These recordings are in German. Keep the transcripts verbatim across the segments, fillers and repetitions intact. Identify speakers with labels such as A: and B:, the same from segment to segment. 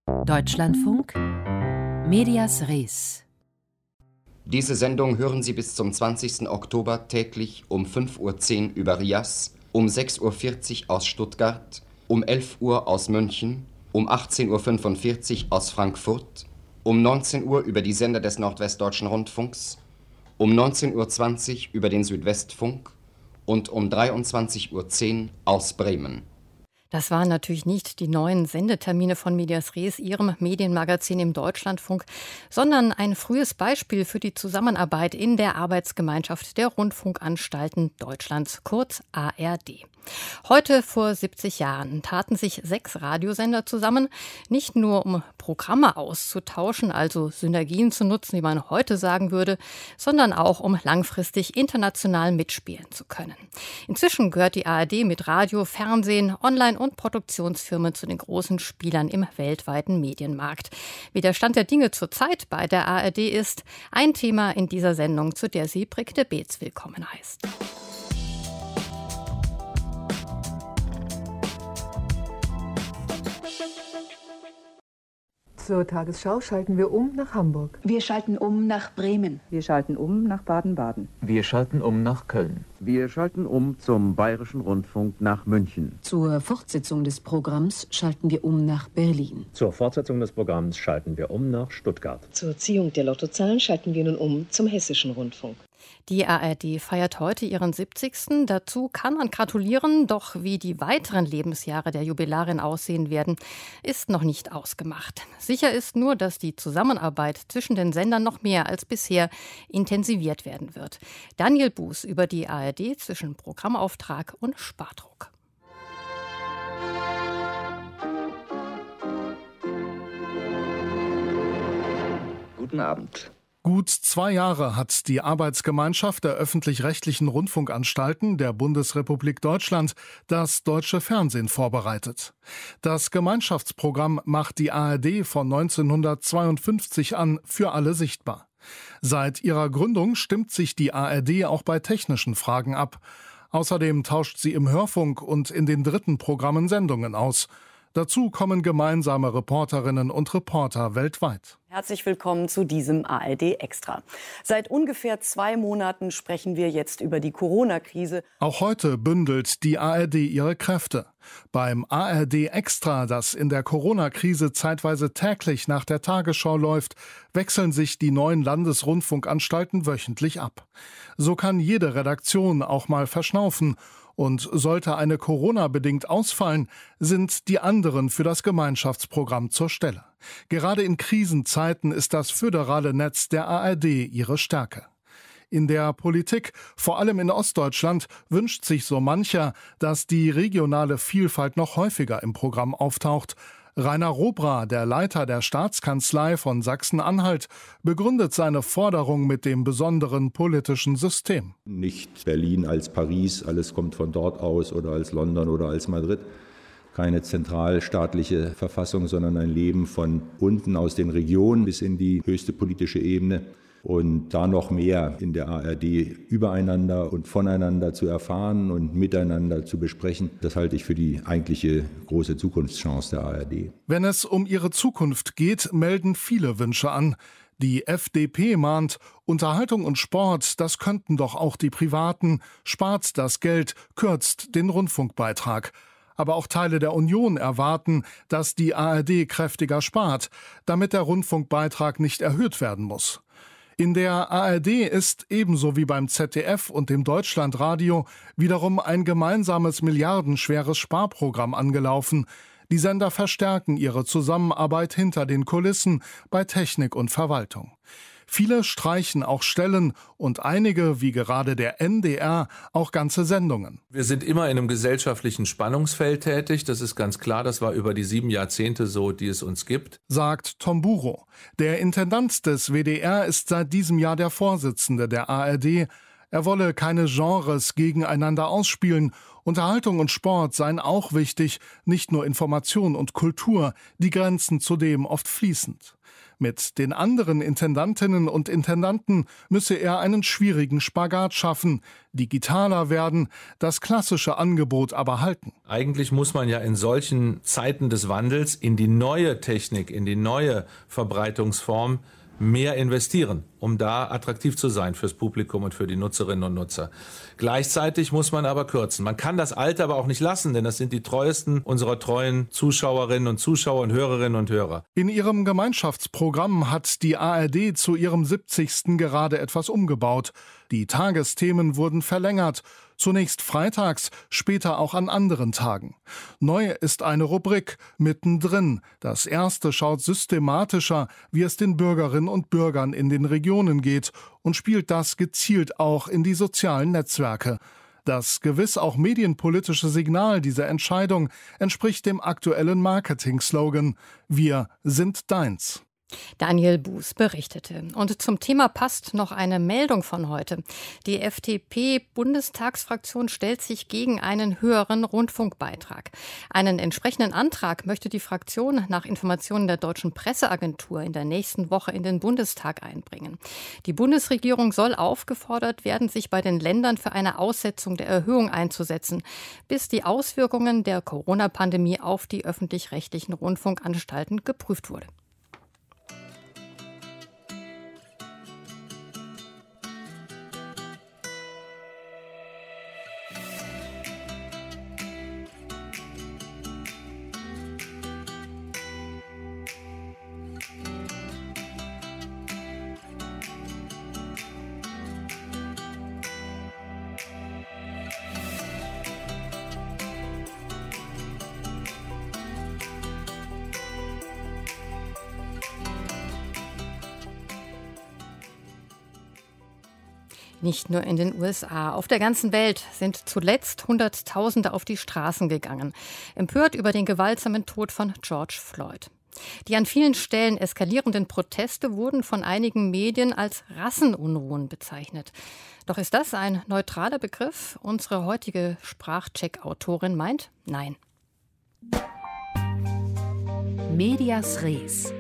A: Deutschlandfunk Medias Res.
B: Diese Sendung hören Sie bis zum zwanzigsten Oktober täglich um fünf Uhr zehn über R I A S, um sechs Uhr vierzig aus Stuttgart, um elf Uhr aus München, um achtzehn Uhr fünfundvierzig aus Frankfurt, um neunzehn Uhr über die Sender des Nordwestdeutschen Rundfunks, um neunzehn Uhr zwanzig über den Südwestfunk und um dreiundzwanzig Uhr zehn aus Bremen.
C: Das waren natürlich nicht die neuen Sendetermine von Medias Res, Ihrem Medienmagazin im Deutschlandfunk, sondern ein frühes Beispiel für die Zusammenarbeit in der Arbeitsgemeinschaft der Rundfunkanstalten Deutschlands, kurz A R D. Heute vor siebzig Jahren taten sich sechs Radiosender zusammen, nicht nur um Programme auszutauschen, also Synergien zu nutzen, wie man heute sagen würde, sondern auch um langfristig international mitspielen zu können. Inzwischen gehört die A R D mit Radio, Fernsehen, Online- und Produktionsfirmen zu den großen Spielern im weltweiten Medienmarkt. Wie der Stand der Dinge zurzeit bei der A R D ist, ein Thema in dieser Sendung, zu der sie Brigitte Beetz willkommen heißt.
D: Zur Tagesschau schalten wir um nach Hamburg.
E: Wir schalten um nach Bremen.
F: Wir schalten um nach Baden-Baden.
G: Wir schalten um nach Köln.
H: Wir schalten um zum Bayerischen Rundfunk nach München.
I: Zur Fortsetzung des Programms schalten wir um nach Berlin.
J: Zur Fortsetzung des Programms schalten wir um nach Stuttgart.
K: Zur Ziehung der Lottozahlen schalten wir nun um zum Hessischen Rundfunk.
C: Die A R D feiert heute ihren siebzigsten Dazu kann man gratulieren, doch wie die weiteren Lebensjahre der Jubilarin aussehen werden, ist noch nicht ausgemacht. Sicher ist nur, dass die Zusammenarbeit zwischen den Sendern noch mehr als bisher intensiviert werden wird. Daniel Buß über die A R D zwischen Programmauftrag und Spardruck.
L: Guten Abend.
M: Gut zwei Jahre hat die Arbeitsgemeinschaft der öffentlich-rechtlichen Rundfunkanstalten der Bundesrepublik Deutschland das deutsche Fernsehen vorbereitet. Das Gemeinschaftsprogramm macht die A R D von neunzehnhundertzweiundfünfzig an für alle sichtbar. Seit ihrer Gründung stimmt sich die A R D auch bei technischen Fragen ab. Außerdem tauscht sie im Hörfunk und in den dritten Programmen Sendungen aus. Dazu kommen gemeinsame Reporterinnen und Reporter weltweit.
N: Herzlich willkommen zu diesem A R D Extra. Seit ungefähr zwei Monaten sprechen wir jetzt über die Corona-Krise.
M: Auch heute bündelt die A R D ihre Kräfte. Beim A R D Extra, das in der Corona-Krise zeitweise täglich nach der Tagesschau läuft, wechseln sich die neuen Landesrundfunkanstalten wöchentlich ab. So kann jede Redaktion auch mal verschnaufen. Und sollte eine Corona-bedingt ausfallen, sind die anderen für das Gemeinschaftsprogramm zur Stelle. Gerade in Krisenzeiten ist das föderale Netz der A R D ihre Stärke. In der Politik, vor allem in Ostdeutschland, wünscht sich so mancher, dass die regionale Vielfalt noch häufiger im Programm auftaucht. Rainer Robra, der Leiter der Staatskanzlei von Sachsen-Anhalt, begründet seine Forderung mit dem besonderen politischen System.
O: Nicht Berlin als Paris, alles kommt von dort aus, oder als London oder als Madrid. Keine zentralstaatliche Verfassung, sondern ein Leben von unten aus den Regionen bis in die höchste politische Ebene. Und da noch mehr in der A R D übereinander und voneinander zu erfahren und miteinander zu besprechen, das halte ich für die eigentliche große Zukunftschance der A R D.
M: Wenn es um ihre Zukunft geht, melden viele Wünsche an. Die F D P mahnt, Unterhaltung und Sport, das könnten doch auch die Privaten, spart das Geld, kürzt den Rundfunkbeitrag. Aber auch Teile der Union erwarten, dass die A R D kräftiger spart, damit der Rundfunkbeitrag nicht erhöht werden muss. In der A R D ist, ebenso wie beim Z D F und dem Deutschlandradio, wiederum ein gemeinsames milliardenschweres Sparprogramm angelaufen. Die Sender verstärken ihre Zusammenarbeit hinter den Kulissen bei Technik und Verwaltung. Viele streichen auch Stellen und einige, wie gerade der N D R, auch ganze Sendungen.
P: Wir sind immer in einem gesellschaftlichen Spannungsfeld tätig. Das ist ganz klar. Das war über die sieben Jahrzehnte so, die es uns gibt.
M: Sagt Tom Buro. Der Intendant des W D R ist seit diesem Jahr der Vorsitzende der A R D. Er wolle keine Genres gegeneinander ausspielen Unterhaltung und Sport seien auch wichtig, nicht nur Information und Kultur, die Grenzen zudem oft fließend. Mit den anderen Intendantinnen und Intendanten müsse er einen schwierigen Spagat schaffen, digitaler werden, das klassische Angebot aber halten.
P: Eigentlich muss man ja in solchen Zeiten des Wandels in die neue Technik, in die neue Verbreitungsform mehr investieren, um da attraktiv zu sein fürs Publikum und für die Nutzerinnen und Nutzer. Gleichzeitig muss man aber kürzen. Man kann das Alte aber auch nicht lassen, denn das sind die treuesten unserer treuen Zuschauerinnen und Zuschauer und Hörerinnen und Hörer.
M: In ihrem Gemeinschaftsprogramm hat die A R D zu ihrem siebzigsten gerade etwas umgebaut. Die Tagesthemen wurden verlängert. Zunächst freitags, später auch an anderen Tagen. Neu ist eine Rubrik mittendrin. Das erste schaut systematischer, wie es den Bürgerinnen und Bürgern in den Regionen geht und spielt das gezielt auch in die sozialen Netzwerke. Das gewiss auch medienpolitische Signal dieser Entscheidung entspricht dem aktuellen Marketing-Slogan: Wir sind deins.
C: Daniel Buß berichtete. Und zum Thema passt noch eine Meldung von heute. Die F D P-Bundestagsfraktion stellt sich gegen einen höheren Rundfunkbeitrag. Einen entsprechenden Antrag möchte die Fraktion nach Informationen der Deutschen Presseagentur in der nächsten Woche in den Bundestag einbringen. Die Bundesregierung soll aufgefordert werden, sich bei den Ländern für eine Aussetzung der Erhöhung einzusetzen, bis die Auswirkungen der Corona-Pandemie auf die öffentlich-rechtlichen Rundfunkanstalten geprüft wurde. Nicht nur in den U S A, auf der ganzen Welt sind zuletzt Hunderttausende auf die Straßen gegangen, empört über den gewaltsamen Tod von George Floyd. Die an vielen Stellen eskalierenden Proteste wurden von einigen Medien als Rassenunruhen bezeichnet. Doch ist das ein neutraler Begriff? Unsere heutige Sprachcheck-Autorin meint, nein.
A: Medias Res.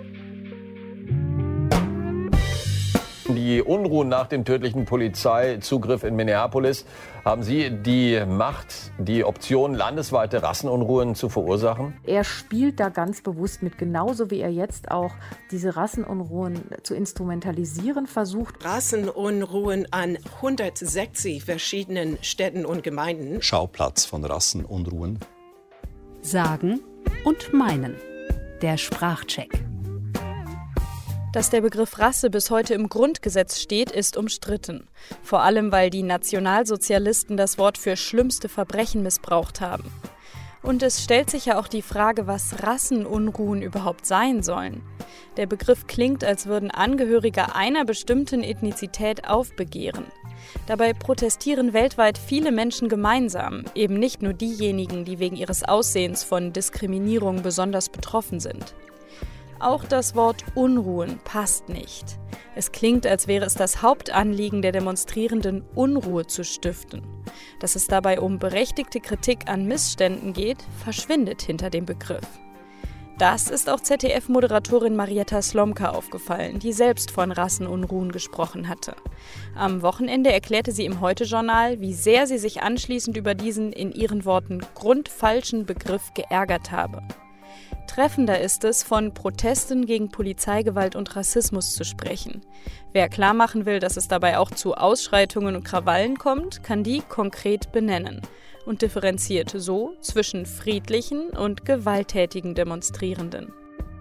Q: Die Unruhen nach dem tödlichen Polizeizugriff in Minneapolis. Haben Sie die Macht, die Option, landesweite Rassenunruhen zu verursachen?
R: Er spielt da ganz bewusst mit, genauso wie er jetzt auch diese Rassenunruhen zu instrumentalisieren versucht.
S: Rassenunruhen an hundertsechzig verschiedenen Städten und Gemeinden.
T: Schauplatz von Rassenunruhen.
A: Sagen und meinen. Der Sprachcheck.
U: Dass der Begriff Rasse bis heute im Grundgesetz steht, ist umstritten. Vor allem, weil die Nationalsozialisten das Wort für schlimmste Verbrechen missbraucht haben. Und es stellt sich ja auch die Frage, was Rassenunruhen überhaupt sein sollen. Der Begriff klingt, als würden Angehörige einer bestimmten Ethnizität aufbegehren. Dabei protestieren weltweit viele Menschen gemeinsam, eben nicht nur diejenigen, die wegen ihres Aussehens von Diskriminierung besonders betroffen sind. Auch das Wort Unruhen passt nicht. Es klingt, als wäre es das Hauptanliegen der Demonstrierenden, Unruhe zu stiften. Dass es dabei um berechtigte Kritik an Missständen geht, verschwindet hinter dem Begriff. Das ist auch Z D F-Moderatorin Marietta Slomka aufgefallen, die selbst von Rassenunruhen gesprochen hatte. Am Wochenende erklärte sie im Heute-Journal, wie sehr sie sich anschließend über diesen, in ihren Worten, grundfalschen Begriff geärgert habe. Treffender ist es, von Protesten gegen Polizeigewalt und Rassismus zu sprechen. Wer klarmachen will, dass es dabei auch zu Ausschreitungen und Krawallen kommt, kann die konkret benennen und differenziert so zwischen friedlichen und gewalttätigen Demonstrierenden.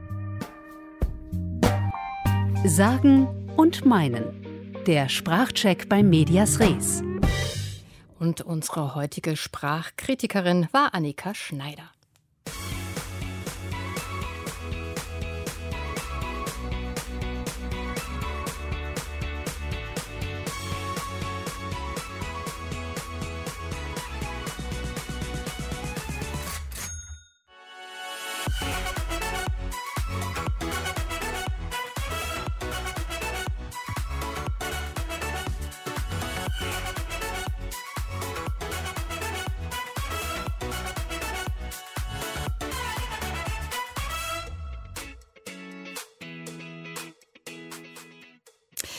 A: Sagen und meinen. Der Sprachcheck bei Medias Res.
C: Und unsere heutige Sprachkritikerin war Annika Schneider.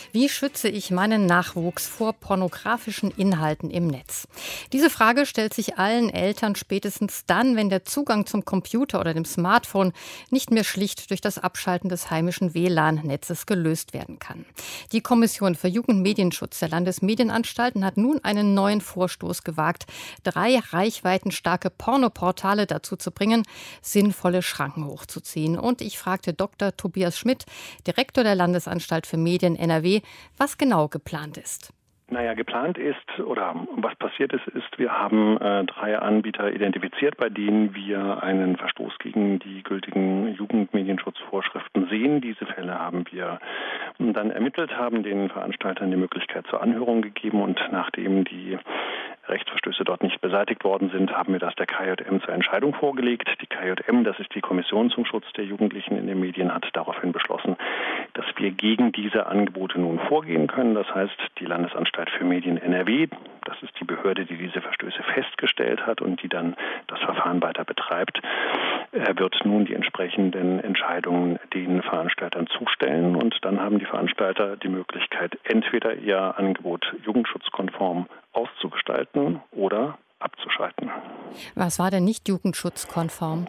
C: Wie schütze ich meinen Nachwuchs vor pornografischen Inhalten im Netz? Diese Frage stellt sich allen Eltern spätestens dann, wenn der Zugang zum Computer oder dem Smartphone nicht mehr schlicht durch das Abschalten des heimischen W L A N-Netzes gelöst werden kann. Die Kommission für Jugendmedienschutz der Landesmedienanstalten hat nun einen neuen Vorstoß gewagt, drei reichweitenstarke Pornoportale dazu zu bringen, sinnvolle Schranken hochzuziehen. Und ich fragte Doktor Tobias Schmidt, Direktor der Landesanstalt für Medien N R W, was genau geplant ist.
B: Naja, geplant ist, oder was passiert ist, ist, wir haben äh, drei Anbieter identifiziert, bei denen wir einen Verstoß gegen die gültigen Jugendmedienschutzvorschriften sehen. Diese Fälle haben wir dann ermittelt, haben den Veranstaltern die Möglichkeit zur Anhörung gegeben und nachdem die Rechtsverstöße dort nicht beseitigt worden sind, haben wir das der K J M zur Entscheidung vorgelegt. Die K J M, das ist die Kommission zum Schutz der Jugendlichen in den Medien, hat daraufhin beschlossen, dass wir gegen diese Angebote nun vorgehen können. Das heißt, die Landesanstalt für Medien N R W, das ist die Behörde, die diese Verstöße festgestellt hat und die dann das Verfahren weiter betreibt, wird nun die entsprechenden Entscheidungen den Veranstaltern zustellen. Und dann haben die Veranstalter die Möglichkeit, entweder ihr Angebot jugendschutzkonform auszugestalten oder abzuschalten.
C: Was war denn nicht jugendschutzkonform?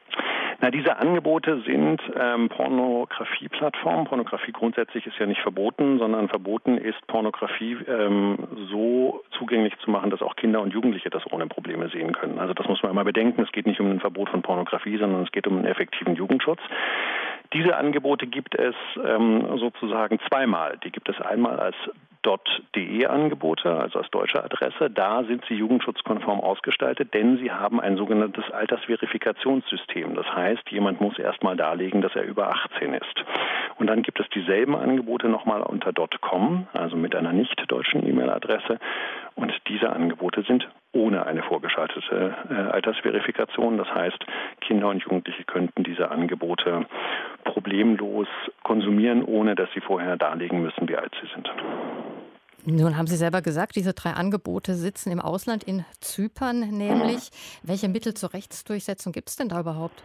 B: Na, diese Angebote sind ähm, Pornografie-Plattformen. Pornografie grundsätzlich ist ja nicht verboten, sondern verboten ist, Pornografie ähm, so zugänglich zu machen, dass auch Kinder und Jugendliche das ohne Probleme sehen können. Also das muss man immer bedenken. Es geht nicht um ein Verbot von Pornografie, sondern es geht um einen effektiven Jugendschutz. Diese Angebote gibt es ähm, sozusagen zweimal. Die gibt es einmal als .de-Angebote, also als deutsche Adresse. Da sind sie jugendschutzkonform ausgestaltet, denn sie haben ein sogenanntes Altersverifikationssystem. Das heißt, jemand muss erst mal darlegen, dass er über achtzehn ist. Und dann gibt es dieselben Angebote nochmal unter .com, also mit einer nicht deutschen E-Mail-Adresse. Und diese Angebote sind ohne eine vorgeschaltete äh, Altersverifikation. Das heißt, Kinder und Jugendliche könnten diese Angebote problemlos konsumieren, ohne dass sie vorher darlegen müssen, wie alt sie sind.
C: Nun haben Sie selber gesagt, diese drei Angebote sitzen im Ausland, in Zypern nämlich. Welche Mittel zur Rechtsdurchsetzung gibt es denn da überhaupt?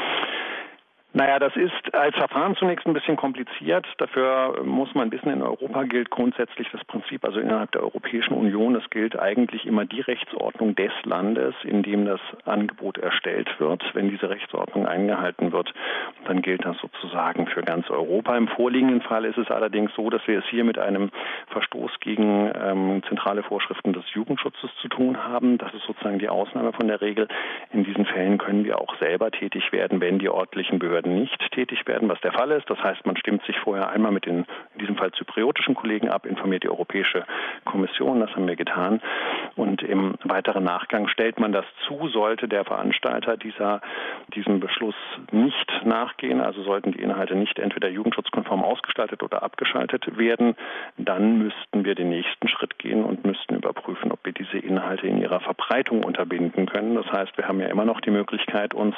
B: Naja, das ist als Verfahren zunächst ein bisschen kompliziert. Dafür muss man wissen, in Europa gilt grundsätzlich das Prinzip, also innerhalb der Europäischen Union, es gilt eigentlich immer die Rechtsordnung des Landes, in dem das Angebot erstellt wird. Wenn diese Rechtsordnung eingehalten wird, dann gilt das sozusagen für ganz Europa. Im vorliegenden Fall ist es allerdings so, dass wir es hier mit einem Verstoß gegen ähm, zentrale Vorschriften des Jugendschutzes zu tun haben. Das ist sozusagen die Ausnahme von der Regel. In diesen Fällen können wir auch selber tätig werden, wenn die örtlichen Behörden nicht tätig werden, was der Fall ist. Das heißt, man stimmt sich vorher einmal mit den, in diesem Fall zypriotischen Kollegen ab, informiert die Europäische Kommission, das haben wir getan. Und im weiteren Nachgang stellt man das zu, sollte der Veranstalter dieser, diesem Beschluss nicht nachgehen, also sollten die Inhalte nicht entweder jugendschutzkonform ausgestaltet oder abgeschaltet werden, dann müssten wir den nächsten Schritt gehen und müssten überprüfen, ob wir diese Inhalte in ihrer Verbreitung unterbinden können. Das heißt, wir haben ja immer noch die Möglichkeit, uns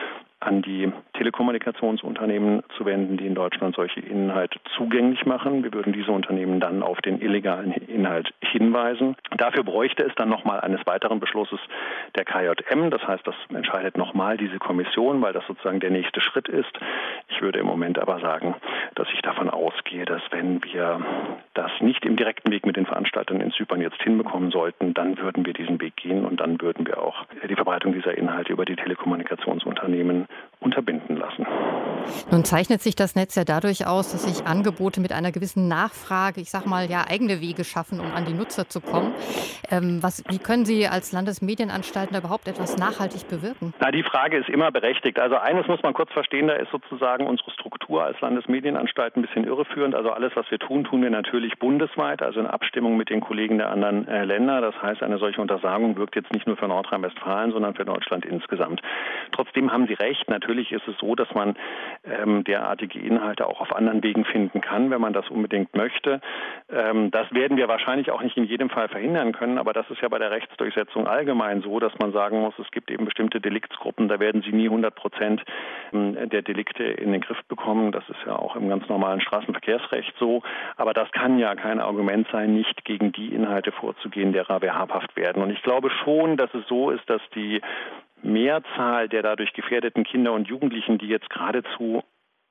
B: an die Telekommunikationsunternehmen zu wenden, die in Deutschland solche Inhalte zugänglich machen. Wir würden diese Unternehmen dann auf den illegalen Inhalt hinweisen. Dafür bräuchte es dann nochmal eines weiteren Beschlusses der K J M. Das heißt, das entscheidet nochmal diese Kommission, weil das sozusagen der nächste Schritt ist. Ich würde im Moment aber sagen, dass ich davon ausgehe, dass wenn wir das nicht im direkten Weg mit den Veranstaltern in Zypern jetzt hinbekommen sollten, dann würden wir diesen Weg gehen und dann würden wir auch die Verbreitung dieser Inhalte über die Telekommunikationsunternehmen unterbinden lassen.
C: Nun zeichnet sich das Netz ja dadurch aus, dass sich Angebote mit einer gewissen Nachfrage, ich sag mal, ja, eigene Wege schaffen, um an die Nutzer zu kommen. Ähm, was, wie können Sie als Landesmedienanstalten überhaupt etwas nachhaltig bewirken?
B: Na, die Frage ist immer berechtigt. Also eines muss man kurz verstehen, da ist sozusagen unsere Struktur als Landesmedienanstalt ein bisschen irreführend. Also alles, was wir tun, tun wir natürlich bundesweit, also in Abstimmung mit den Kollegen der anderen äh, Länder. Das heißt, eine solche Untersagung wirkt jetzt nicht nur für Nordrhein-Westfalen, sondern für Deutschland insgesamt. Trotzdem haben Sie recht. Natürlich ist es so, dass man ähm, derartige Inhalte auch auf anderen Wegen finden kann, wenn man das unbedingt möchte. Ähm, das werden wir wahrscheinlich auch nicht in jedem Fall verhindern können, aber das ist ja bei der Rechtsdurchsetzung allgemein so, dass man sagen muss, es gibt eben bestimmte Deliktsgruppen, da werden sie nie hundert Prozent der Delikte in den Griff bekommen. Das ist ja auch im ganz normalen Straßenverkehrsrecht so. Aber das kann ja kein Argument sein, nicht gegen die Inhalte vorzugehen, derer wir habhaft werden. Und ich glaube schon, dass es so ist, dass die Mehrzahl der dadurch gefährdeten Kinder und Jugendlichen, die jetzt geradezu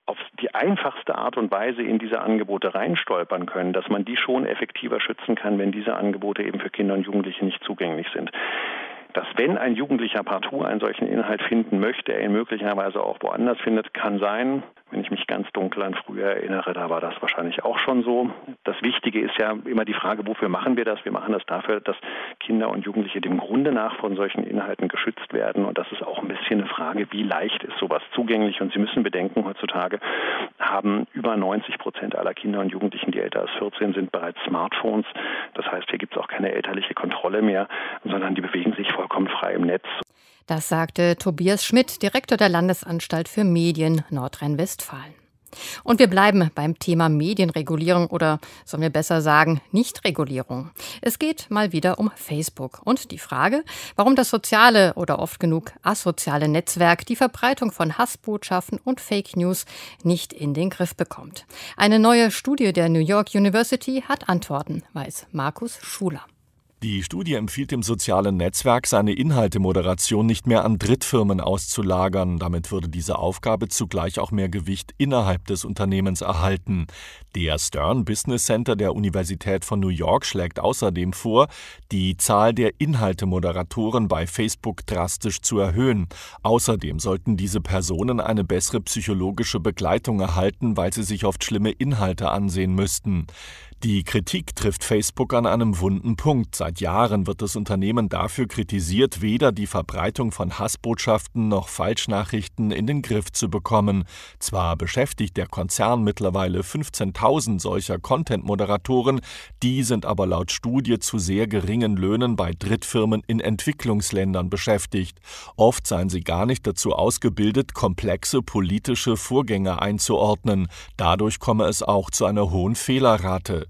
B: auf die einfachste Art und Weise in diese Angebote reinstolpern können, dass man die schon effektiver schützen kann, wenn diese Angebote eben für Kinder und Jugendliche nicht zugänglich sind. Dass wenn ein Jugendlicher partout einen solchen Inhalt finden möchte, er ihn möglicherweise auch woanders findet, kann sein. Wenn ich mich ganz dunkel an früher erinnere, da war das wahrscheinlich auch schon so. Das Wichtige ist ja immer die Frage, wofür machen wir das? Wir machen das dafür, dass Kinder und Jugendliche dem Grunde nach von solchen Inhalten geschützt werden. Und das ist auch ein bisschen eine Frage, wie leicht ist sowas zugänglich? Und Sie müssen bedenken, heutzutage haben über neunzig Prozent aller Kinder und Jugendlichen, die älter als vierzehn sind, bereits Smartphones. Das heißt, hier gibt es auch keine elterliche Kontrolle mehr, sondern die bewegen sich vollkommen frei im Netz.
C: Das sagte Tobias Schmidt, Direktor der Landesanstalt für Medien Nordrhein-Westfalen. Und wir bleiben beim Thema Medienregulierung oder sollen wir besser sagen Nichtregulierung. Es geht mal wieder um Facebook und die Frage, warum das soziale oder oft genug asoziale Netzwerk die Verbreitung von Hassbotschaften und Fake News nicht in den Griff bekommt. Eine neue Studie der New York University hat Antworten, weiß Markus Schuler.
D: Die Studie empfiehlt dem sozialen Netzwerk, seine Inhaltemoderation nicht mehr an Drittfirmen auszulagern. Damit würde diese Aufgabe zugleich auch mehr Gewicht innerhalb des Unternehmens erhalten. Der Stern Business Center der Universität von New York schlägt außerdem vor, die Zahl der Inhaltemoderatoren bei Facebook drastisch zu erhöhen. Außerdem sollten diese Personen eine bessere psychologische Begleitung erhalten, weil sie sich oft schlimme Inhalte ansehen müssten. Die Kritik trifft Facebook an einem wunden Punkt. Seit Jahren wird das Unternehmen dafür kritisiert, weder die Verbreitung von Hassbotschaften noch Falschnachrichten in den Griff zu bekommen. Zwar beschäftigt der Konzern mittlerweile fünfzehntausend solcher Content-Moderatoren, die sind aber laut Studie zu sehr geringen Löhnen bei Drittfirmen in Entwicklungsländern beschäftigt. Oft seien sie gar nicht dazu ausgebildet, komplexe politische Vorgänge einzuordnen. Dadurch komme es auch zu einer hohen Fehlerrate.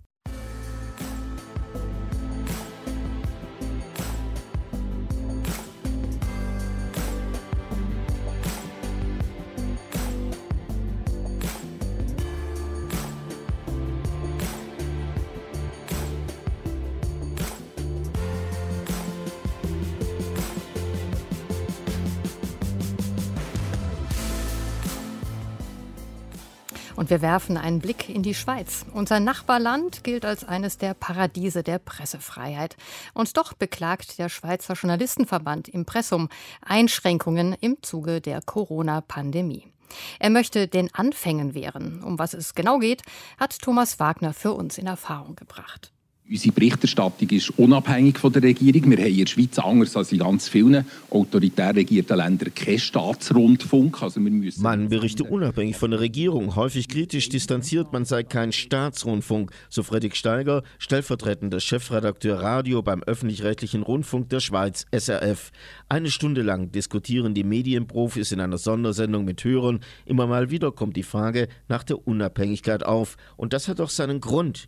C: Und wir werfen einen Blick in die Schweiz. Unser Nachbarland gilt als eines der Paradiese der Pressefreiheit. Und doch beklagt der Schweizer Journalistenverband Impressum Einschränkungen im Zuge der Corona-Pandemie. Er möchte den Anfängen wehren. Um was es genau geht, hat Thomas Wagner für uns in Erfahrung gebracht.
V: Unsere Berichterstattung ist unabhängig von der Regierung. Wir haben in der Schweiz, anders als in ganz vielen autoritär regierten Ländern, keinen Staatsrundfunk. Also wir müssen
W: man berichte unabhängig von der Regierung. Häufig kritisch distanziert, man sei kein Staatsrundfunk, so Fredrik Steiger, stellvertretender Chefredakteur Radio beim öffentlich-rechtlichen Rundfunk der Schweiz, S R F. Eine Stunde lang diskutieren die Medienprofis in einer Sondersendung mit Hörern. Immer mal wieder kommt die Frage nach der Unabhängigkeit auf. Und das hat auch seinen Grund.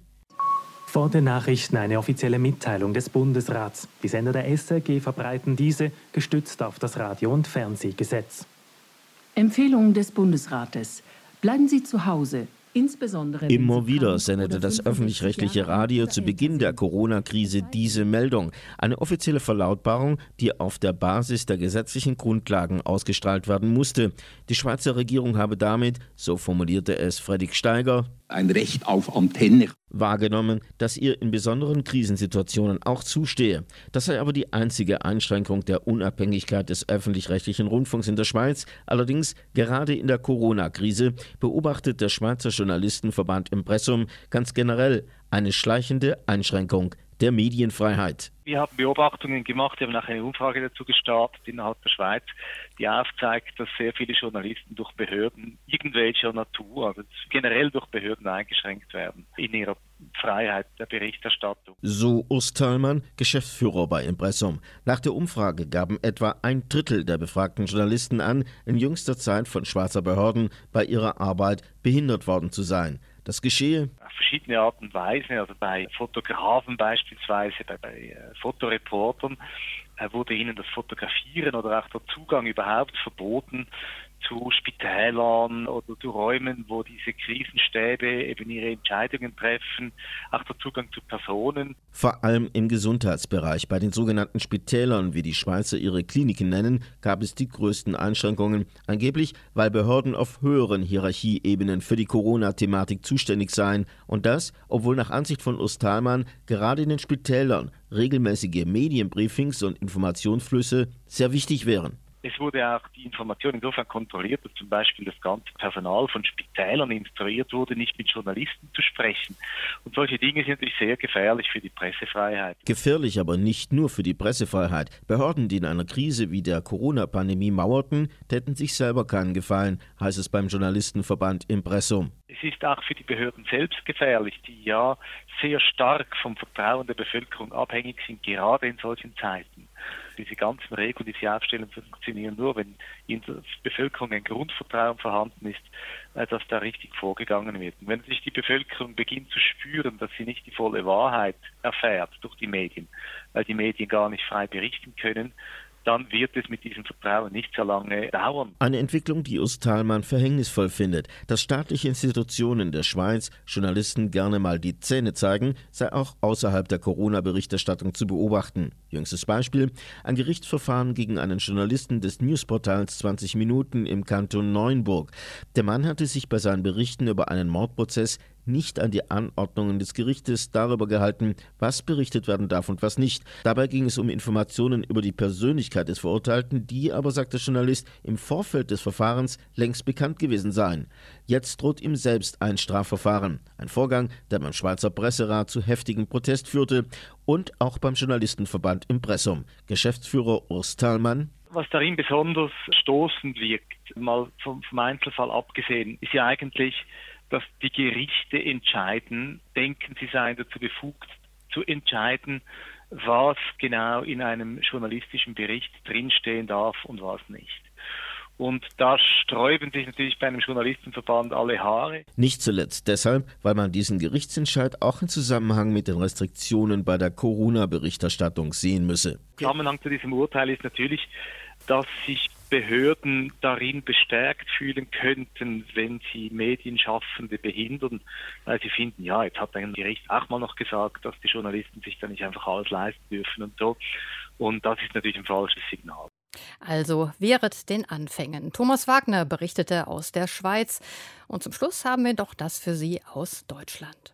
X: Vor den Nachrichten eine offizielle Mitteilung des Bundesrats. Die Sender der S R G verbreiten diese, gestützt auf das Radio- und Fernsehgesetz.
E: Empfehlung des Bundesrates. Bleiben Sie zu Hause. Insbesondere
W: Immer wieder sendete das öffentlich-rechtliche Radio zu Beginn der Corona-Krise diese Meldung. Eine offizielle Verlautbarung, die auf der Basis der gesetzlichen Grundlagen ausgestrahlt werden musste. Die Schweizer Regierung habe damit, so formulierte es Fredrik Steiger,
V: ein Recht auf Antenne
W: wahrgenommen, das ihr in besonderen Krisensituationen auch zustehe. Das sei aber die einzige Einschränkung der Unabhängigkeit des öffentlich-rechtlichen Rundfunks in der Schweiz. Allerdings, gerade in der Corona-Krise beobachtet der Schweizer Journalistenverband Impressum ganz generell eine schleichende Einschränkung der Medienfreiheit.
Y: Wir haben Beobachtungen gemacht, wir haben auch eine Umfrage dazu gestartet innerhalb der Schweiz, die aufzeigt, dass sehr viele Journalisten durch Behörden irgendwelcher Natur, also generell durch Behörden eingeschränkt werden in ihrer Freiheit der Berichterstattung.
W: So Urs Thallmann, Geschäftsführer bei Impressum. Nach der Umfrage gaben etwa ein Drittel der befragten Journalisten an, in jüngster Zeit von Schweizer Behörden bei ihrer Arbeit behindert worden zu sein. Das geschehe
Y: auf verschiedene Arten und Weisen, also bei Fotografen beispielsweise, bei, bei äh, Fotoreportern, äh, wurde ihnen das Fotografieren oder auch der Zugang überhaupt verboten zu Spitälern oder zu Räumen, wo diese Krisenstäbe eben ihre Entscheidungen treffen, auch der Zugang zu Personen.
W: Vor allem im Gesundheitsbereich, bei den sogenannten Spitälern, wie die Schweizer ihre Kliniken nennen, gab es die größten Einschränkungen, angeblich weil Behörden auf höheren Hierarchieebenen für die Corona-Thematik zuständig seien und das, obwohl nach Ansicht von Urs Thalmann gerade in den Spitälern regelmäßige Medienbriefings und Informationsflüsse sehr wichtig wären.
Y: Es wurde auch die Information insofern kontrolliert, dass zum Beispiel das ganze Personal von Spitälern instruiert wurde, nicht mit Journalisten zu sprechen. Und solche Dinge sind natürlich sehr gefährlich für die Pressefreiheit.
W: Gefährlich aber nicht nur für die Pressefreiheit. Behörden, die in einer Krise wie der Corona-Pandemie mauerten, täten sich selber keinen Gefallen, heißt es beim Journalistenverband Impressum.
Y: Es ist auch für die Behörden selbst gefährlich, die ja sehr stark vom Vertrauen der Bevölkerung abhängig sind, gerade in solchen Zeiten. Diese ganzen Regeln, die sie aufstellen, funktionieren nur, wenn in der Bevölkerung ein Grundvertrauen vorhanden ist, dass da richtig vorgegangen wird. Und wenn sich die Bevölkerung beginnt zu spüren, dass sie nicht die volle Wahrheit erfährt durch die Medien, weil die Medien gar nicht frei berichten können, dann wird es mit diesem Vertrauen nicht so lange dauern.
W: Eine Entwicklung, die Urs Thalmann verhängnisvoll findet. Dass staatliche Institutionen der Schweiz Journalisten gerne mal die Zähne zeigen, sei auch außerhalb der Corona-Berichterstattung zu beobachten. Jüngstes Beispiel: ein Gerichtsverfahren gegen einen Journalisten des Newsportals zwanzig Minuten im Kanton Neuenburg. Der Mann hatte sich bei seinen Berichten über einen Mordprozess nicht an die Anordnungen des Gerichtes darüber gehalten, was berichtet werden darf und was nicht. Dabei ging es um Informationen über die Persönlichkeit des Verurteilten, die aber, sagt der Journalist, im Vorfeld des Verfahrens längst bekannt gewesen seien. Jetzt droht ihm selbst ein Strafverfahren. Ein Vorgang, der beim Schweizer Presserat zu heftigem Protest führte und auch beim Journalistenverband Impressum. Geschäftsführer Urs Thalmann:
Y: Was darin besonders stoßend wirkt, mal vom, vom Einzelfall abgesehen, ist ja eigentlich, dass die Gerichte entscheiden, denken sie seien dazu befugt zu entscheiden, was genau in einem journalistischen Bericht drinstehen darf und was nicht. Und da sträuben sich natürlich bei einem Journalistenverband alle Haare.
W: Nicht zuletzt deshalb, weil man diesen Gerichtsentscheid auch im Zusammenhang mit den Restriktionen bei der Corona-Berichterstattung sehen müsse.
Y: Im Zusammenhang zu diesem Urteil ist natürlich, dass sich Behörden darin bestärkt fühlen könnten, wenn sie Medienschaffende behindern, weil sie finden, ja, jetzt hat ein Gericht auch mal noch gesagt, dass die Journalisten sich da nicht einfach alles leisten dürfen und so. Und das ist natürlich ein falsches Signal.
C: Also wehret den Anfängen. Thomas Wagner berichtete aus der Schweiz. Und zum Schluss haben wir doch das für Sie aus Deutschland.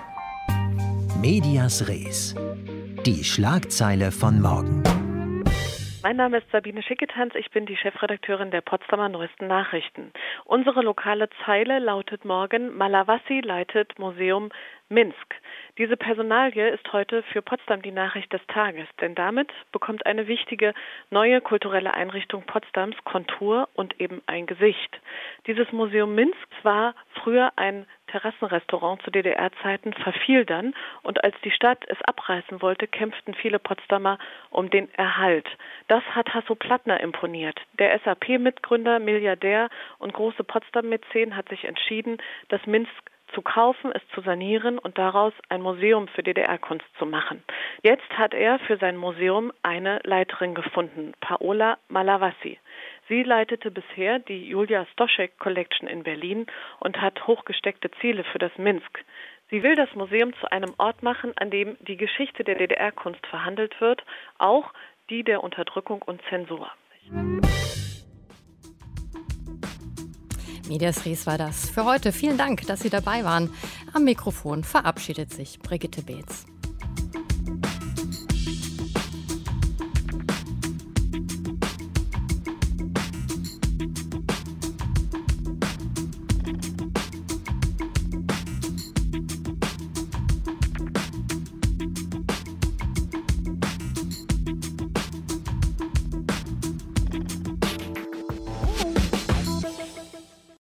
F: Medias Res. Die Schlagzeile von morgen.
G: Mein Name ist Sabine Schicketanz, ich bin die Chefredakteurin der Potsdamer Neuesten Nachrichten. Unsere lokale Zeile lautet morgen: Malawasi leitet Museum Minsk. Diese Personalie ist heute für Potsdam die Nachricht des Tages, denn damit bekommt eine wichtige neue kulturelle Einrichtung Potsdams Kontur und eben ein Gesicht. Dieses Museum Minsk war früher ein Terrassenrestaurant zu D D R-Zeiten, verfiel dann, und als die Stadt es abreißen wollte, kämpften viele Potsdamer um den Erhalt. Das hat Hasso Plattner imponiert. Der S A P-Mitgründer, Milliardär und große Potsdam-Mäzen hat sich entschieden, das Minsk zu kaufen, es zu sanieren und daraus ein Museum für D D R-Kunst zu machen. Jetzt hat er für sein Museum eine Leiterin gefunden, Paola Malawasi. Sie leitete bisher die Julia Stoschek Collection in Berlin und hat hochgesteckte Ziele für das Minsk. Sie will das Museum zu einem Ort machen, an dem die Geschichte der D D R-Kunst verhandelt wird, auch die der Unterdrückung und Zensur.
C: Medias Res war das für heute. Vielen Dank, dass Sie dabei waren. Am Mikrofon verabschiedet sich Brigitte Beetz.